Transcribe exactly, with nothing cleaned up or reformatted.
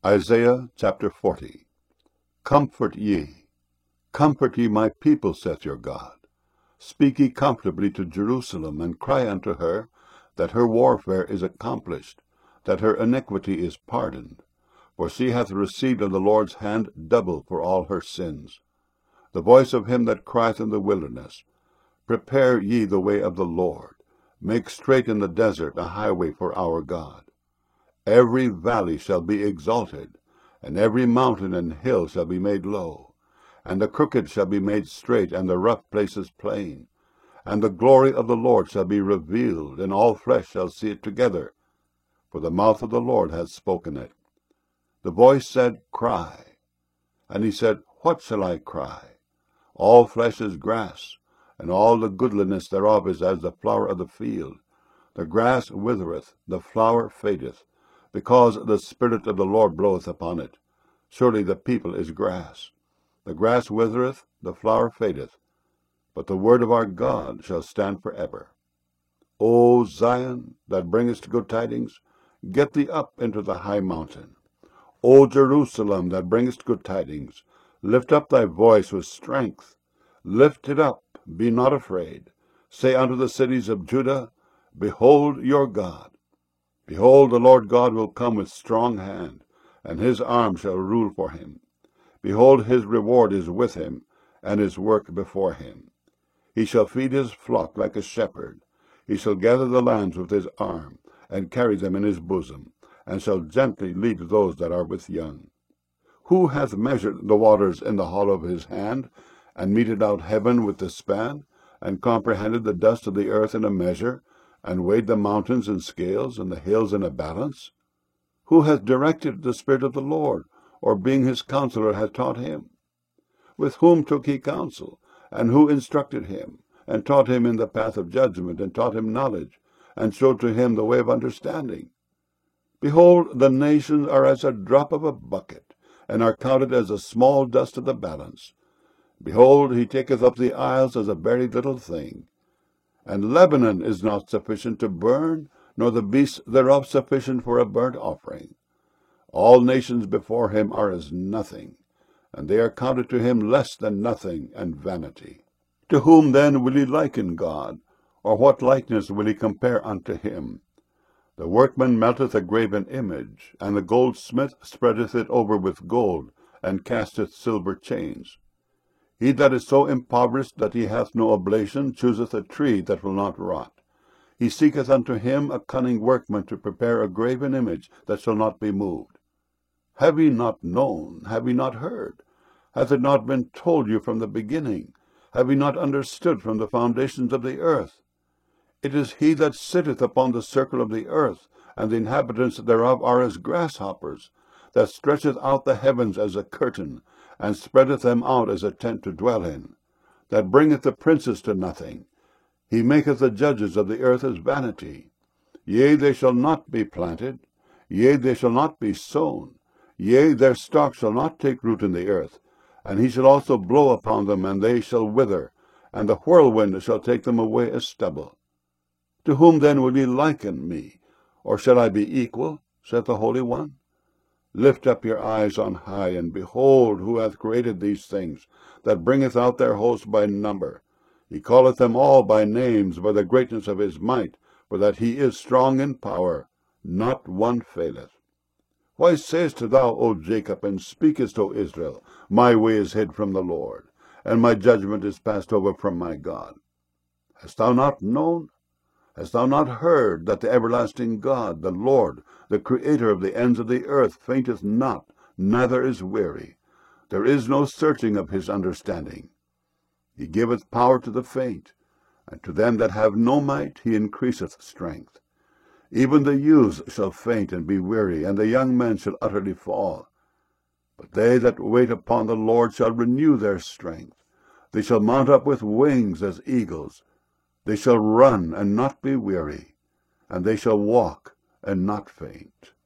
Isaiah chapter forty. Comfort ye, comfort ye my people, saith your God. Speak ye comfortably to Jerusalem, and cry unto her, that her warfare is accomplished, that her iniquity is pardoned. For she hath received of the Lord's hand double for all her sins. The voice of him that crieth in the wilderness, Prepare ye the way of the Lord, make straight in the desert a highway for our God. Every valley shall be exalted, and every mountain and hill shall be made low, and the crooked shall be made straight, and the rough places plain. And the glory of the Lord shall be revealed, and all flesh shall see it together, for the mouth of the Lord hath spoken it. The voice said, Cry. And he said, What shall I cry? All flesh is grass, and all the goodliness thereof is as the flower of the field. The grass withereth, the flower fadeth, because the Spirit of the Lord bloweth upon it. Surely the people is grass. The grass withereth, the flower fadeth, but the word of our God shall stand for ever. O Zion, that bringest good tidings, get thee up into the high mountain. O Jerusalem, that bringest good tidings, lift up thy voice with strength. Lift it up, be not afraid. Say unto the cities of Judah, Behold your God. Behold, the Lord God will come with strong hand, and his arm shall rule for him. Behold, his reward is with him, and his work before him. He shall feed his flock like a shepherd. He shall gather the lambs with his arm, and carry them in his bosom, and shall gently lead those that are with young. Who hath measured the waters in the hollow of his hand, and meted out heaven with the span, and comprehended the dust of the earth in a measure, and weighed the mountains in scales, and the hills in a balance? Who hath directed the Spirit of the Lord, or being his counselor hath taught him? With whom took he counsel, and who instructed him, and taught him in the path of judgment, and taught him knowledge, and showed to him the way of understanding? Behold, the nations are as a drop of a bucket, and are counted as the small dust of the balance. Behold, he taketh up the isles as a very little thing. And Lebanon is not sufficient to burn, nor the beasts thereof sufficient for a burnt offering. All nations before him are as nothing, and they are counted to him less than nothing and vanity. To whom then will he liken God, or what likeness will he compare unto him? The workman melteth a graven image, and the goldsmith spreadeth it over with gold, and casteth silver chains. He that is so impoverished that he hath no oblation chooseth a tree that will not rot. He seeketh unto him a cunning workman to prepare a graven image that shall not be moved. Have ye not known? Have ye not heard? Hath it not been told you from the beginning? Have ye not understood from the foundations of the earth? It is he that sitteth upon the circle of the earth, and the inhabitants thereof are as grasshoppers, that stretcheth out the heavens as a curtain, and spreadeth them out as a tent to dwell in, that bringeth the princes to nothing. He maketh the judges of the earth as vanity. Yea, they shall not be planted, yea, they shall not be sown, yea, their stalk shall not take root in the earth, and he shall also blow upon them, and they shall wither, and the whirlwind shall take them away as stubble. To whom then will ye liken me? Or shall I be equal, saith the Holy One? Lift up your eyes on high, and behold who hath created these things, that bringeth out their host by number. He calleth them all by names, by the greatness of his might, for that he is strong in power. Not one faileth. Why sayest thou, O Jacob, and speakest, O Israel, My way is hid from the Lord, and my judgment is passed over from my God? Hast thou not known? Hast thou not heard that the everlasting God, the Lord, the Creator of the ends of the earth, fainteth not, neither is weary? There is no searching of his understanding. He giveth power to the faint, and to them that have no might he increaseth strength. Even the youths shall faint and be weary, and the young men shall utterly fall. But they that wait upon the Lord shall renew their strength. They shall mount up with wings as eagles. They shall run and not be weary, and they shall walk and not faint.